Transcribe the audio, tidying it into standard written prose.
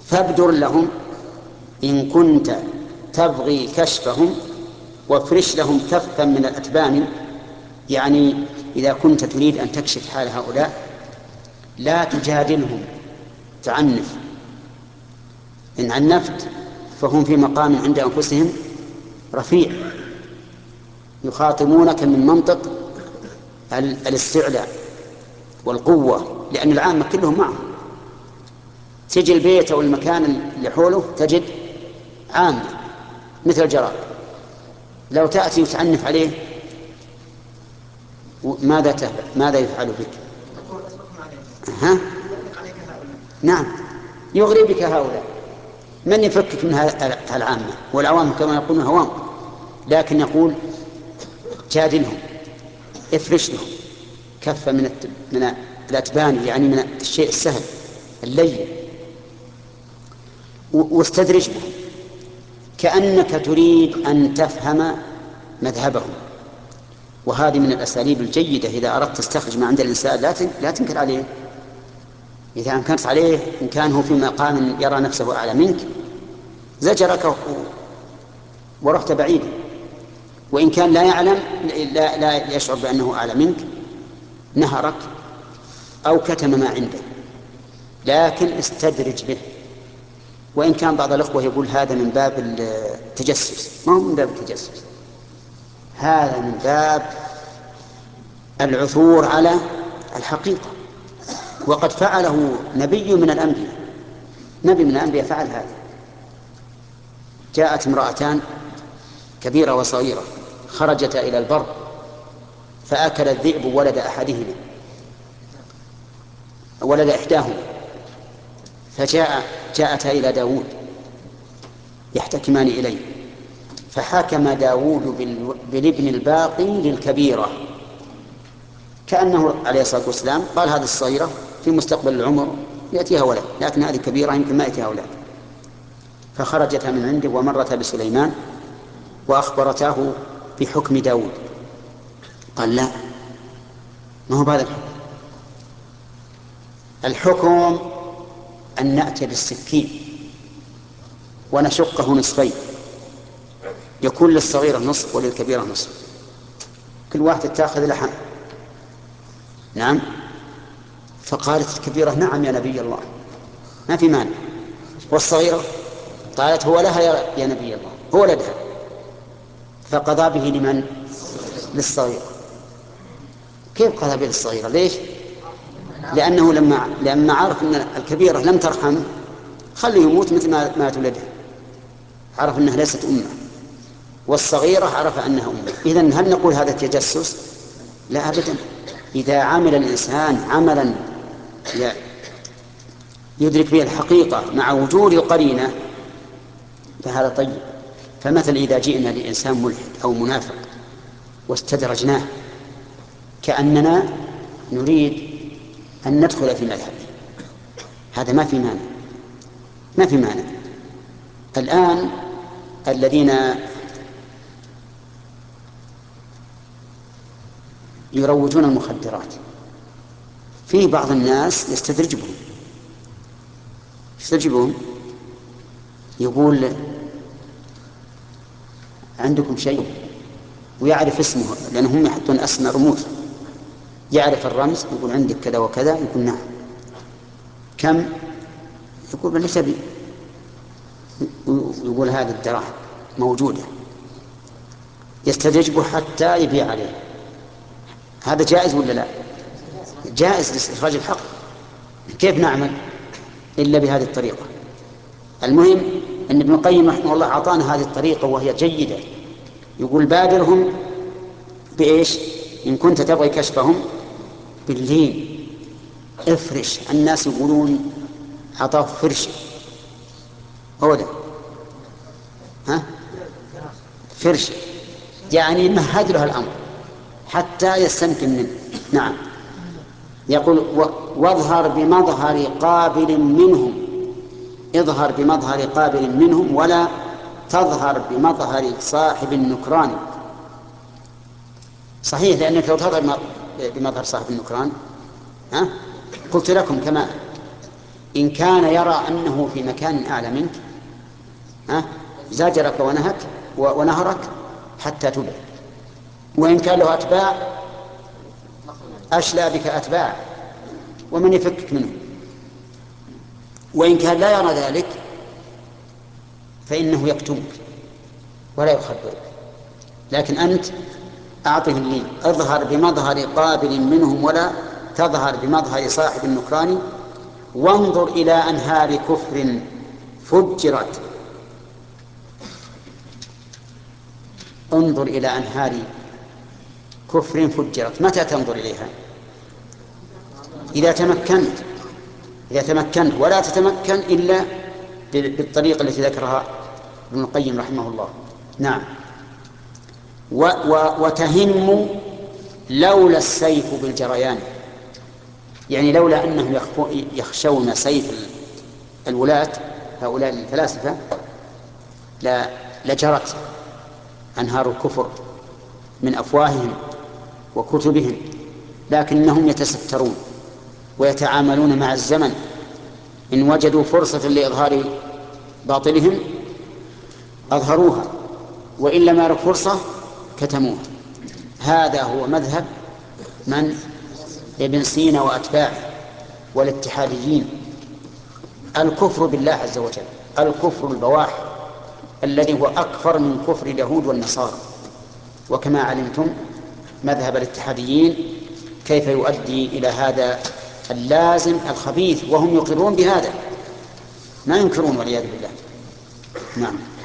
فابدر لهم إن كنت تبغي كشفهم وافرش لهم كفا من الأتبان. يعني إذا كنت تريد أن تكشف حال هؤلاء لا تجادلهم تعنف، إن عنفت فهم في مقام عند أنفسهم رفيع، يخاطبونك من منطق الاستعلاء والقوة، لأن العامة كلهم معهم. تجي البيت أو المكان اللي حوله تجد عامة مثل الجراد، لو تأتي وتعنف عليه ماذا يفعل بك؟ ها؟ نعم، يغري بك هؤلاء. من يفكك من العامة؟ والعوام كما يقولون هوام. لكن يقول جادلهم، افرش لهم كفة من الأتبان، يعني من الشيء السهل اللين، واستدرج بهم كأنك تريد أن تفهم مذهبهم. وهذه من الأساليب الجيدة إذا أردت تستخرج ما عند الإنسان، لا تنكر عليه. إذا أنكرت عليه إن كان هو في مقام يرى نفسه أعلى منك زجرك ورحت بعيدا، وإن كان لا يعلم لا يشعر بأنه أعلى منك نهرك أو كتم ما عنده. لكن استدرج به. وإن كان بعض الأخوة يقول هذا من باب التجسس، ما هو من باب التجسس، هذا من باب العثور على الحقيقة. وقد فعله نبي من الأنبياء فعل هذا. جاءت امرأتان كبيرة وصغيرة خرجتا إلى البر فأكل الذئب ولد إحداهما، جاءتا إلى داود يحتكمان إليه، فحكم داود بالابن الباقي للكبيرة، كأنه عليه الصلاة والسلام قال هذه الصغيرة في مستقبل العمر يأتيها ولد، لكن هذه كبيرة يمكن ما يأتيها ولد. فخرجتا من عنده ومرتا بسليمان وأخبرتاه بحكم داود. قال لا، ما هو بهذا الحكم أن نأتي بالسكين ونشقه نصفين، يكون للصغيرة نصف وللكبيرة نصف، كل واحدة تأخذ لحم. نعم. فقالت الكبيرة نعم يا نبي الله، ما في مانع. والصغيرة قالت هو لها يا نبي الله، هو لدها. فقضى به لمن؟ للصغيرة. كيف قضى به للصغيرة؟ ليش؟ لأنه لما عرف أن الكبيرة لم ترحم خليه يموت مثل ما تولده، عرف أنها ليست أمه، والصغيرة عرف أنها أمه. إذن هل نقول هذا تجسس؟ لا أبدا. إذا عمل الإنسان عملا يدرك به الحقيقة مع وجود القرينة فهذا طيب. فمثل إذا جئنا لإنسان ملحد أو منافق واستدرجناه كأننا نريد أن ندخل في مذهبه، هذا ما في مانع. الآن الذين يروجون المخدرات في بعض الناس يستدرجهم يقول عندكم شيء ويعرف اسمه، لأنهم يحطون أسماء رموز، يعرف الرمز، يقول عندك كذا وكذا، يقول نعم. كم؟ يقول من تبي؟ يقول هذه الدراهم موجودة، يستدرجه حتى يبيع عليه. هذا جائز ولا لا؟ جائز لاستخراج الحق. كيف نعمل إلا بهذه الطريقة؟ المهم أن ابن القيم رحمه الله أعطانا هذه الطريقة وهي جيدة. يقول بادرهم بإيش؟ إن كنت تبغي كشفهم باللين، افرش. الناس يقولون عطاه فرش، هو ده، ها؟ فرش يعني مهد له الأمر حتى يستمكن منه. نعم. يقول واظهر بمظهر قابل منهم، اظهر بمظهر قابل منهم ولا تظهر بمظهر صاحب النكران. صحيح، لأنك لو تظهر بمظهر صاحب النكران قلت لكم كما إن كان يرى أنه في مكان أعلى منك زجرك ونهرك حتى تبعد. وإن كان له أتباع أشلى بك أتباع ومن يفكك منه. وإن كان لا يرى ذلك فإنه يكتمك ولا يخبرك، لكن أنت أعطه اللين، اظهر بمظهر قابل منهم ولا تظهر بمظهر صاحب النكران، وانظر إلى أنهار كفر فجرت. انظر إلى أنهار كفر فجرت. متى تنظر إليها؟ إذا تمكنت، ولا تتمكن إلا بالطريقة التي ذكرها ابن القيم رحمه الله. نعم. وتهم لولا السيف بالجريان، يعني لولا أنهم يخشون سيف الولاة هؤلاء الفلاسفة لجرت أنهار الكفر من أفواههم وكتبهم، لكنهم يتسترون ويتعاملون مع الزمن. إن وجدوا فرصة لإظهار باطلهم أظهروها، وإن لم يروا فرصة كتموها. هذا هو مذهب من؟ ابن سينا وأتباعه والاتحاديين. الكفر بالله عز وجل، الكفر البواح الذي هو أكفر من كفر اليهود والنصارى. وكما علمتم مذهب الاتحاديين كيف يؤدي إلى هذا اللازم الخبيث، وهم يقرون بهذا، ما ينكرون والعياذ بالله. نعم.